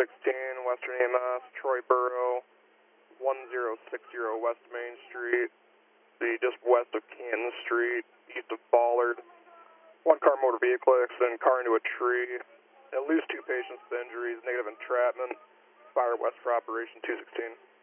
Western EMS, Troy Borough, 1060 West Main Street, just west of Canton Street, east of Ballard. One car motor vehicle accident, car into a tree. At least 2 patients with injuries, negative entrapment. Fire west for operation 216.